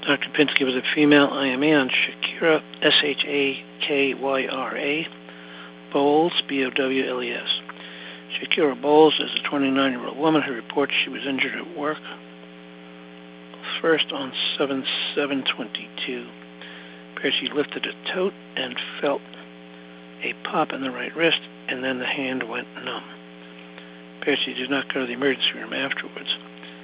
Dr. Pinsky was a female IME on Shakyra, Shakyra Bowles, Bowles. Shakyra Bowles is a 29-year-old woman who reports she was injured at work first on 7/7/22. She lifted a tote and felt a pop in the right wrist, and then the hand went numb. She did not go to the emergency room afterwards.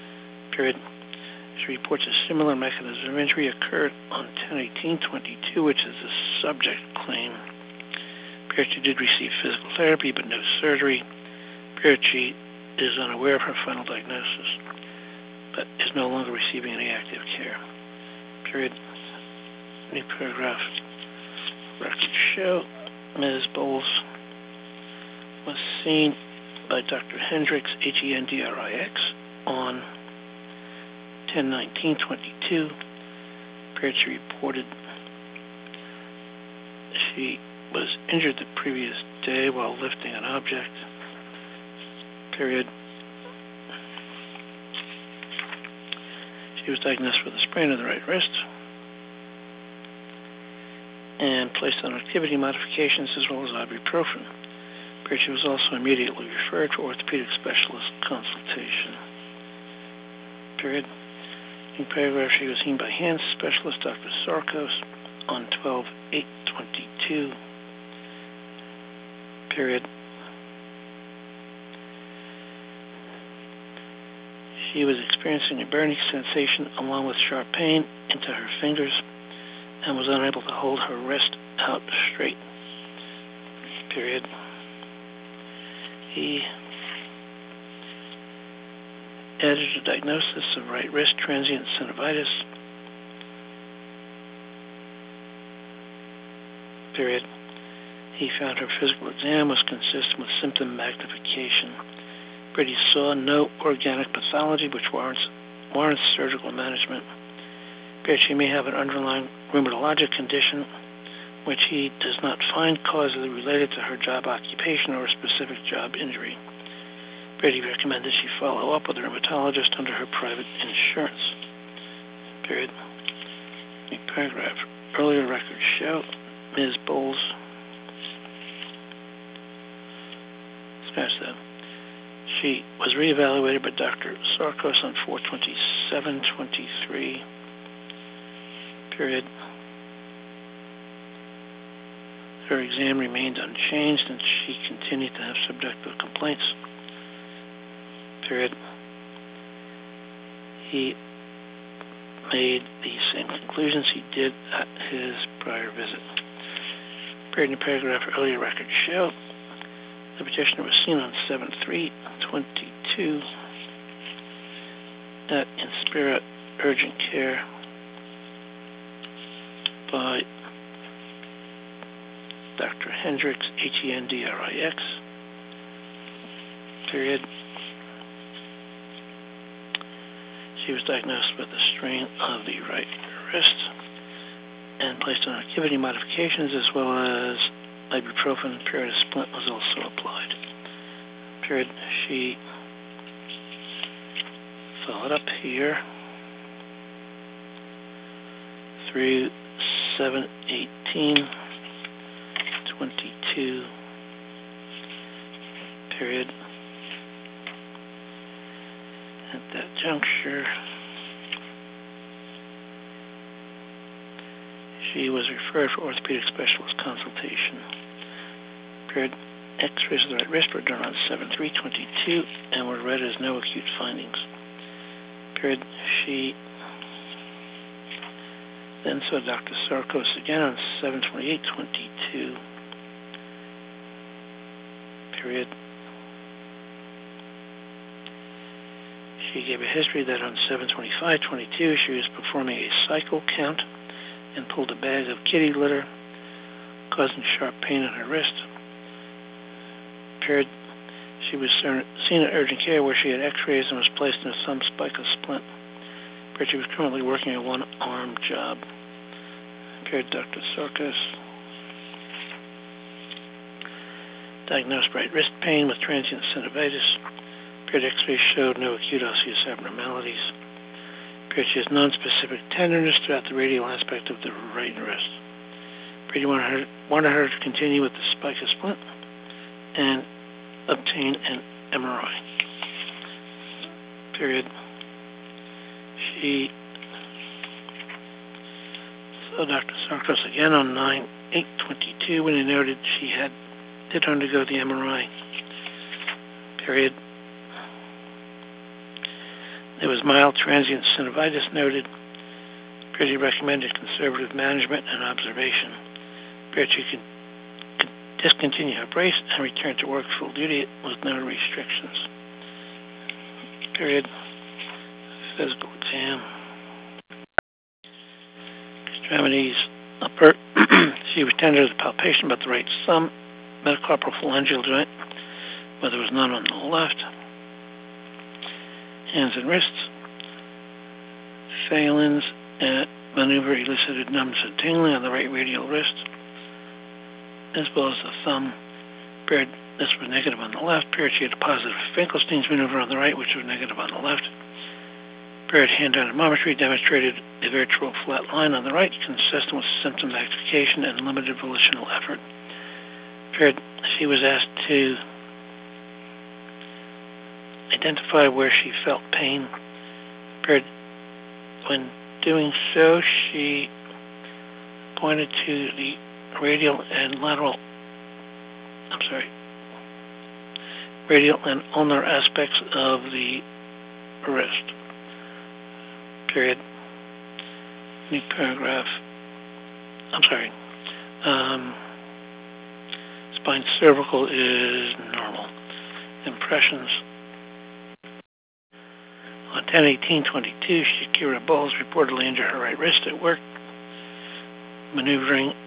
She reports a similar mechanism of injury occurred on 10/18/22, which is the subject claim. She did receive physical therapy, but no surgery. She is unaware of her final diagnosis, but is no longer receiving any active care. New paragraph. Records show Ms. Bowles was seen by Dr. Hendricks, Hendrix, on 10/19/22. She reported she was injured the previous day while lifting an object. She was diagnosed with a sprain of the right wrist and placed on activity modifications as well as ibuprofen. She was also immediately referred to orthopedic specialist consultation. In paragraph, she was seen by hand specialist Dr. Sarkos on 12/8/22. She was experiencing a burning sensation along with sharp pain into her fingers and was unable to hold her wrist out straight. He added a diagnosis of right wrist transient synovitis. He found her physical exam was consistent with symptom magnification. He saw no organic pathology which warrants surgical management. She may have an underlying rheumatologic condition which he does not find causally related to her job occupation or a specific job injury. He recommended she follow up with a rheumatologist under her private insurance. New paragraph. Earlier records show Ms. Bowles. She was reevaluated by Dr. Sarkos on 4/27/23. Her exam remained unchanged, and she continued to have subjective complaints. He made the same conclusions he did at his prior visit. New paragraph. Earlier records show the petitioner was seen on 7/3/22 at Inspira Urgent Care by Dr. Hendricks, Hendrix. She was diagnosed with a strain of the right wrist and placed on activity modifications as well as ibuprofen. A splint was also applied. She followed up here through 7/18/22. At that juncture, she was referred for orthopedic specialist consultation. X-rays of the right wrist were done on 7/3/22 and were read as no acute findings. She then saw Dr. Sarkos again on 7/28/22. She gave a history that on 7/25/22 she was performing a cycle count and pulled a bag of kitty litter, causing sharp pain in her wrist. She was seen at urgent care where she had x-rays and was placed in a thumb spica splint. She was currently working a one-arm job. Dr. Sarkos diagnosed right wrist pain with transient synovitis. X-rays showed no acute osseous abnormalities. Period. She has non-specific tenderness throughout the radial aspect of the right wrist. Period. Wanted her to continue with the spica splint and obtain an MRI. Period. She saw Dr. Sarkos again on 9/8/22 when he noted she did undergo the MRI. Period. There was mild transient synovitis noted. Period. He recommended conservative management and observation. Period. She could discontinue her brace and return to work full duty with no restrictions. Period. Physical exam. Extremities upper. She was tender to palpation about the right thumb, metacarpal phalangeal joint, but there was none on the left. Hands and wrists. Phalanx maneuver elicited numbness and tingling on the right radial wrist, as well as the thumb. Period. This was negative on the left. Period. She had a positive Finkelstein's maneuver on the right, which was negative on the left. Period. Hand dynamometry demonstrated a virtual flat line on the right, consistent with symptom magnification and limited volitional effort. Period. She was asked to identify where she felt pain. Period. When doing so, she pointed to the radial and ulnar aspects of the wrist. Period. New paragraph. Spine cervical is normal. Impressions. On 10/18/22, Shakira Bowles reportedly injured her right wrist at work, maneuvering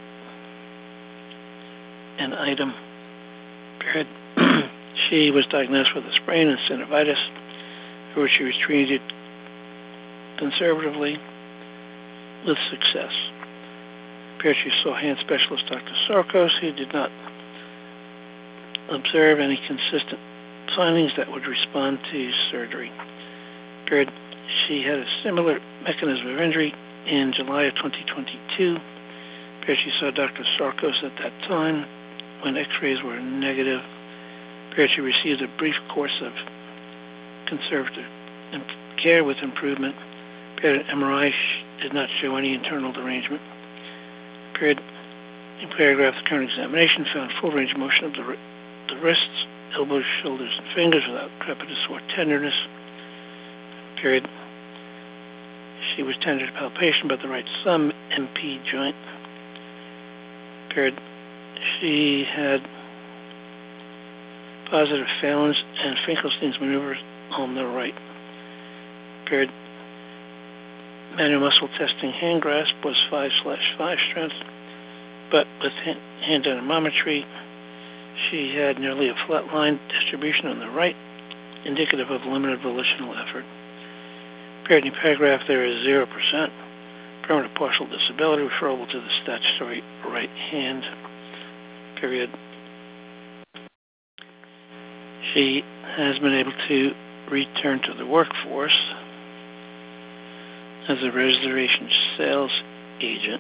an item. Period. She was diagnosed with a sprain and synovitis, for which she was treated conservatively with success. Period. She saw hand specialist Dr. Sarkos, who did not observe any consistent findings that would respond to surgery. Period. She had a similar mechanism of injury in July of 2022. Period. She saw Dr. Sarkos at that time when x-rays were negative. Period. She received a brief course of conservative care with improvement. Period. MRI did not show any internal derangement. Period. In paragraph, the current examination found full range of motion of the wrists, elbows, shoulders, and fingers without crepitus or tenderness. Period. She was tender to palpation about the right thumb MP joint. Period. She had positive Phalanx and Finkelstein's maneuvers on the right. Period. Manual muscle testing hand grasp was 5/5 strength, but with hand dynamometry, she had nearly a flat line distribution on the right, indicative of limited volitional effort. Period. In paragraph, there is 0% permanent partial disability referable to the statutory right hand. Period. She has been able to return to the workforce as a reservation sales agent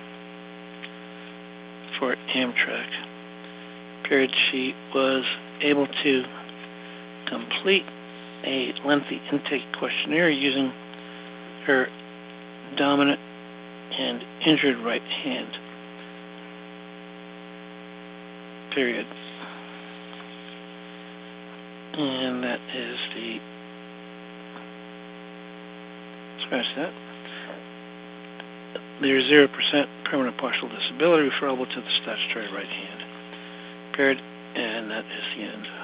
for Amtrak. Period. She was able to complete a lengthy intake questionnaire using her dominant and injured right hand. Period. And that is scratch that. There's 0% permanent partial disability referable to the statutory right hand. Period. And that is the end.